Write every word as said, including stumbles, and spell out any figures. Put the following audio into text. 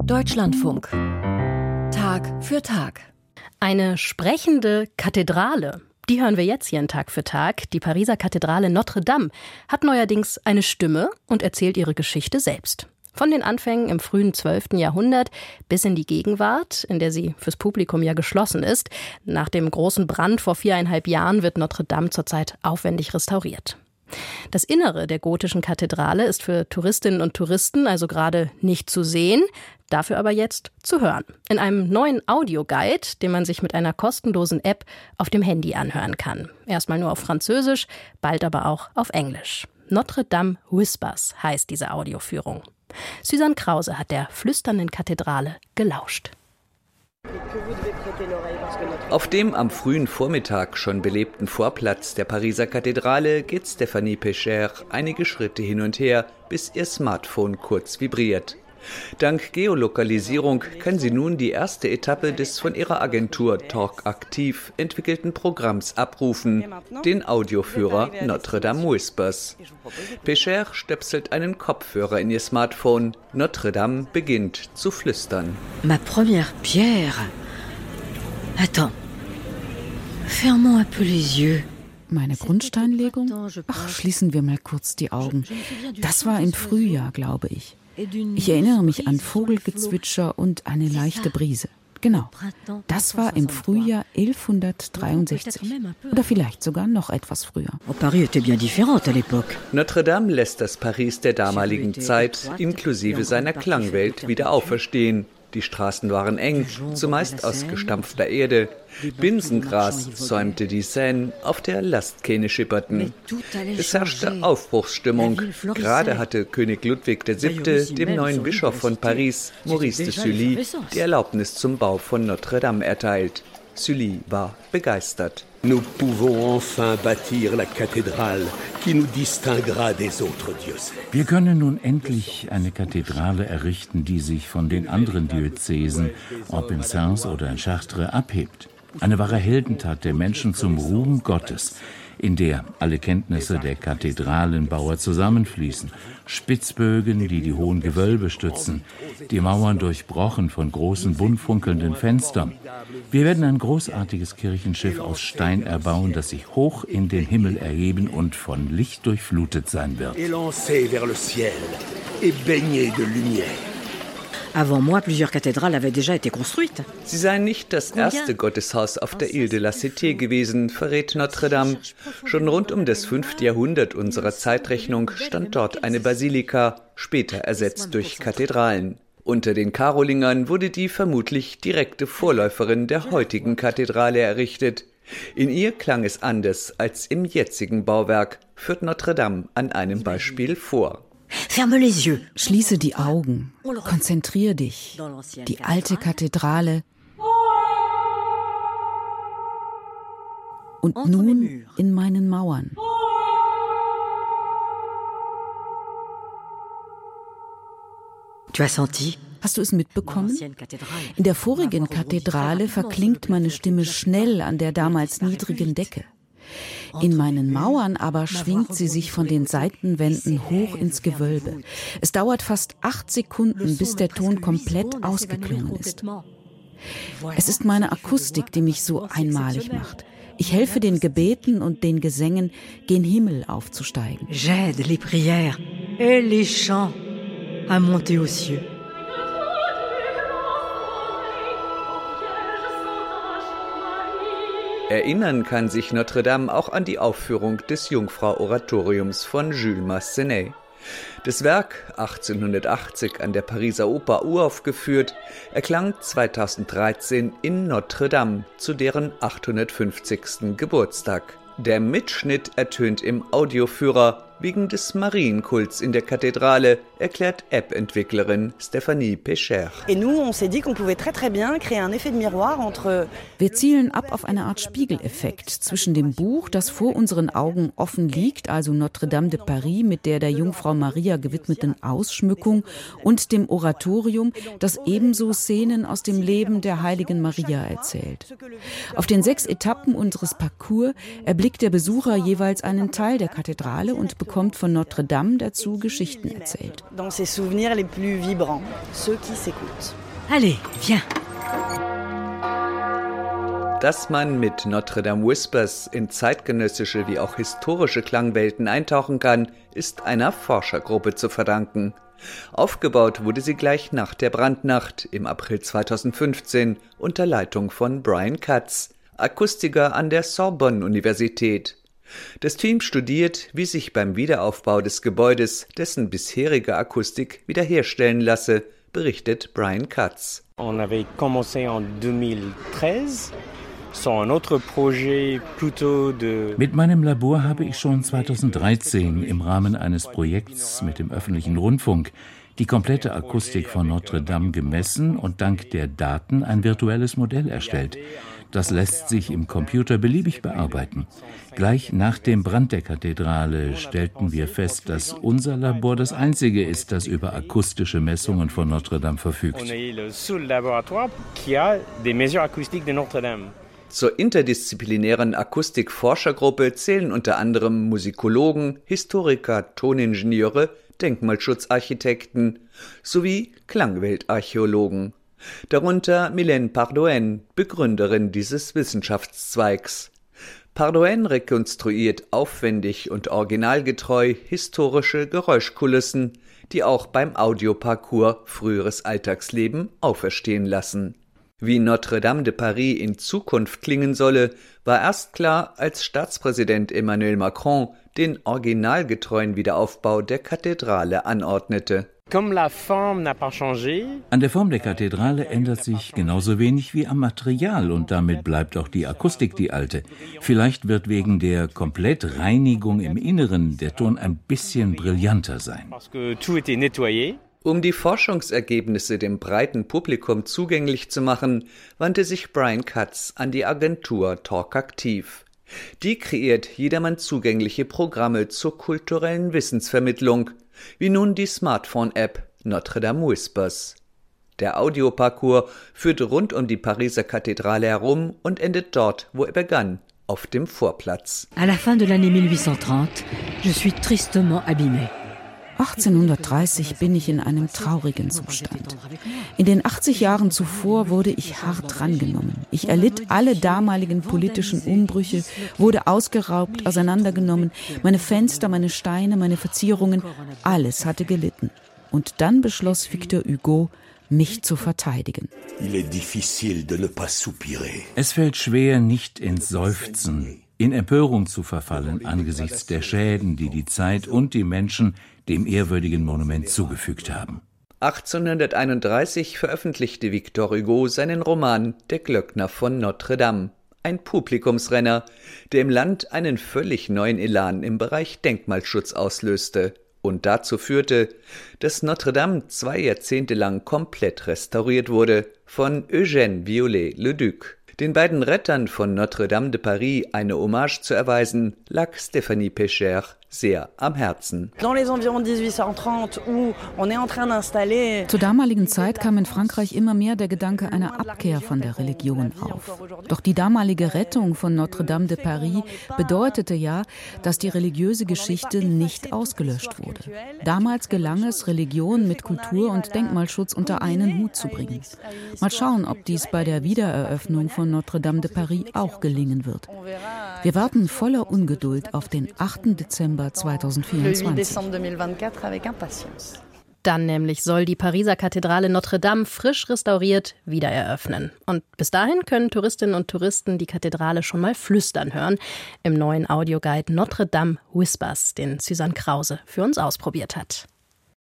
Deutschlandfunk. Tag für Tag. Eine sprechende Kathedrale. Die hören wir jetzt hier in Tag für Tag. Die Pariser Kathedrale Notre Dame hat neuerdings eine Stimme und erzählt ihre Geschichte selbst. Von den Anfängen im frühen zwölften Jahrhundert bis in die Gegenwart, in der sie fürs Publikum ja geschlossen ist. Nach dem großen Brand vor viereinhalb Jahren wird Notre Dame zurzeit aufwendig restauriert. Das Innere der gotischen Kathedrale ist für Touristinnen und Touristen also gerade nicht zu sehen, dafür aber jetzt zu hören. In einem neuen Audioguide, den man sich mit einer kostenlosen App auf dem Handy anhören kann. Erstmal nur auf Französisch, bald aber auch auf Englisch. Notre Dame Whispers heißt diese Audioführung. Susanne Krause hat der flüsternden Kathedrale gelauscht. Auf dem am frühen Vormittag schon belebten Vorplatz der Pariser Kathedrale geht Stéphanie Pécher einige Schritte hin und her, bis ihr Smartphone kurz vibriert. Dank Geolokalisierung kann sie nun die erste Etappe des von ihrer Agentur Talk Aktiv entwickelten Programms abrufen, den Audioführer Notre Dame Whispers. Pécher stöpselt einen Kopfhörer in ihr Smartphone. Notre Dame beginnt zu flüstern. Ma première pierre. Attends. Fermons un peu les yeux. Meine Grundsteinlegung? Ach, schließen wir mal kurz die Augen. Das war im Frühjahr, glaube ich. Ich erinnere mich an Vogelgezwitscher und eine leichte Brise. Genau, das war im Frühjahr elfhundertdreiundsechzig. Oder vielleicht sogar noch etwas früher. Notre Dame lässt das Paris der damaligen Zeit inklusive seiner Klangwelt wieder auferstehen. Die Straßen waren eng, zumeist aus gestampfter Erde. Binsengras säumte die Seine, auf der Lastkähne schipperten. Es herrschte Aufbruchsstimmung. Gerade hatte König Ludwig der Siebte dem neuen Bischof von Paris, Maurice de Sully, die Erlaubnis zum Bau von Notre Dame erteilt. Sully war begeistert. Nous pouvons enfin bâtir la cathédrale qui nous distinguera des autres diocèses. Wir können nun endlich eine Kathedrale errichten, die sich von den anderen Diözesen, ob in Sens oder in Chartres, abhebt. Eine wahre Heldentat der Menschen zum Ruhm Gottes, in der alle Kenntnisse der Kathedralenbauer zusammenfließen. Spitzbögen, die die hohen Gewölbe stützen, die Mauern durchbrochen von großen, bunt funkelnden Fenstern. Wir werden ein großartiges Kirchenschiff aus Stein erbauen, das sich hoch in den Himmel erheben und von Licht durchflutet sein wird. Avant moi, plusieurs cathédrales avaient déjà été construites. Sie seien nicht das erste Gotteshaus auf der Ile de la Cité gewesen, verrät Notre Dame. Schon rund um das fünfte Jahrhundert unserer Zeitrechnung stand dort eine Basilika, später ersetzt durch Kathedralen. Unter den Karolingern wurde die vermutlich direkte Vorläuferin der heutigen Kathedrale errichtet. In ihr klang es anders als im jetzigen Bauwerk, führt Notre Dame an einem Beispiel vor. Ferme les yeux. Schließe die Augen. Konzentrier dich. Die alte Kathedrale. Und nun in meinen Mauern. Tu as senti? Hast du es mitbekommen? In der vorigen Kathedrale verklingt meine Stimme schnell an der damals niedrigen Decke. In meinen Mauern aber schwingt sie sich von den Seitenwänden hoch ins Gewölbe. Es dauert fast acht Sekunden, bis der Ton komplett ausgeklungen ist. Es ist meine Akustik, die mich so einmalig macht. Ich helfe den Gebeten und den Gesängen, gen Himmel aufzusteigen. J'aide les prières et les chants à monter aux cieux. Erinnern kann sich Notre Dame auch an die Aufführung des Jungfrau-Oratoriums von Jules Massenet. Das Werk, achtzehnhundertachtzig an der Pariser Oper uraufgeführt, erklang zweitausenddreizehn in Notre Dame zu deren achthundertfünfzigsten Geburtstag. Der Mitschnitt ertönt im Audioführer. Wegen des Marienkults in der Kathedrale, erklärt App-Entwicklerin Stéphanie Pécher. Wir zielen ab auf eine Art Spiegeleffekt zwischen dem Buch, das vor unseren Augen offen liegt, also Notre Dame de Paris mit der der Jungfrau Maria gewidmeten Ausschmückung, und dem Oratorium, das ebenso Szenen aus dem Leben der heiligen Maria erzählt. Auf den sechs Etappen unseres Parcours erblickt der Besucher jeweils einen Teil der Kathedrale und bekommt bekommt von Notre Dame dazu Geschichten erzählt. Allez, viens. Dass man mit Notre Dame Whispers in zeitgenössische wie auch historische Klangwelten eintauchen kann, ist einer Forschergruppe zu verdanken. Aufgebaut wurde sie gleich nach der Brandnacht im April zweitausendfünfzehn unter Leitung von Brian Katz, Akustiker an der Sorbonne-Universität. Das Team studiert, wie sich beim Wiederaufbau des Gebäudes dessen bisherige Akustik wiederherstellen lasse, berichtet Brian Katz. On avait commencé en deux mille treize. Mit meinem Labor habe ich schon zweitausenddreizehn im Rahmen eines Projekts mit dem öffentlichen Rundfunk die komplette Akustik von Notre Dame gemessen und dank der Daten ein virtuelles Modell erstellt. Das lässt sich im Computer beliebig bearbeiten. Gleich nach dem Brand der Kathedrale stellten wir fest, dass unser Labor das einzige ist, das über akustische Messungen von Notre Dame verfügt. Zur interdisziplinären Akustikforschergruppe zählen unter anderem Musikologen, Historiker, Toningenieure, Denkmalschutzarchitekten sowie Klangweltarchäologen. Darunter Mylène Pardouin, Begründerin dieses Wissenschaftszweigs. Pardouin rekonstruiert aufwendig und originalgetreu historische Geräuschkulissen, die auch beim Audioparcours früheres Alltagsleben auferstehen lassen. Wie Notre Dame de Paris in Zukunft klingen solle, war erst klar, als Staatspräsident Emmanuel Macron den originalgetreuen Wiederaufbau der Kathedrale anordnete. An der Form der Kathedrale ändert sich genauso wenig wie am Material und damit bleibt auch die Akustik die alte. Vielleicht wird wegen der Komplettreinigung im Inneren der Ton ein bisschen brillanter sein. Um die Forschungsergebnisse dem breiten Publikum zugänglich zu machen, wandte sich Brian Katz an die Agentur Talkaktiv. Die kreiert jedermann zugängliche Programme zur kulturellen Wissensvermittlung, wie nun die Smartphone-App Notre Dame Whispers. Der Audioparcours führt rund um die Pariser Kathedrale herum und endet dort, wo er begann, auf dem Vorplatz. À la fin de l'année mille huit cent trente, je suis tristement abîmé. achtzehnhundertdreißig bin ich in einem traurigen Zustand. In den achtzig Jahren zuvor wurde ich hart drangenommen. Ich erlitt alle damaligen politischen Umbrüche, wurde ausgeraubt, auseinandergenommen. Meine Fenster, meine Steine, meine Verzierungen, alles hatte gelitten. Und dann beschloss Victor Hugo, mich zu verteidigen. Es fällt schwer, nicht ins Seufzen, in Empörung zu verfallen angesichts der Schäden, die die Zeit und die Menschen dem ehrwürdigen Monument zugefügt haben. achtzehnhunderteinunddreißig veröffentlichte Victor Hugo seinen Roman »Der Glöckner von Notre Dame«, ein Publikumsrenner, der im Land einen völlig neuen Elan im Bereich Denkmalschutz auslöste und dazu führte, dass Notre Dame zwei Jahrzehnte lang komplett restauriert wurde von Eugène Viollet-le-Duc. Den beiden Rettern von Notre Dame de Paris eine Hommage zu erweisen, lag Stéphanie Pécher sehr am Herzen. Zur damaligen Zeit kam in Frankreich immer mehr der Gedanke einer Abkehr von der Religion auf. Doch die damalige Rettung von Notre Dame de Paris bedeutete ja, dass die religiöse Geschichte nicht ausgelöscht wurde. Damals gelang es, Religion mit Kultur und Denkmalschutz unter einen Hut zu bringen. Mal schauen, ob dies bei der Wiedereröffnung von Notre Dame de Paris auch gelingen wird. Wir warten voller Ungeduld auf den achten Dezember zweitausendvierundzwanzig. Dann nämlich soll die Pariser Kathedrale Notre Dame frisch restauriert wieder eröffnen. Und bis dahin können Touristinnen und Touristen die Kathedrale schon mal flüstern hören im neuen Audioguide Notre Dame Whispers, den Suzanne Krause für uns ausprobiert hat.